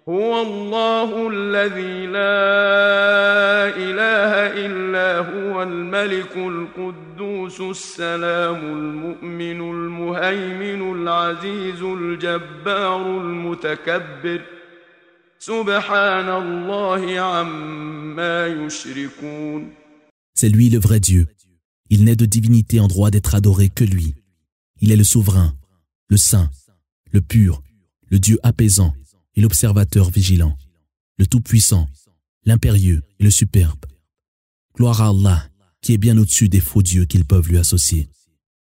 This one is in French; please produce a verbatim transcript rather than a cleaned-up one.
هو الله الذي لا إله إلا هو الملك القدوس السلام المؤمن المهيمن العزيز الجبار المتكبر سبحان الله عما يشركون. C'est lui le vrai Dieu. Il n'est de divinité en droit d'être adoré que lui. Il est le souverain, le saint, le pur, le Dieu apaisant et l'observateur vigilant, le tout-puissant, l'impérieux et le superbe. Gloire à Allah, qui est bien au-dessus des faux dieux qu'ils peuvent lui associer.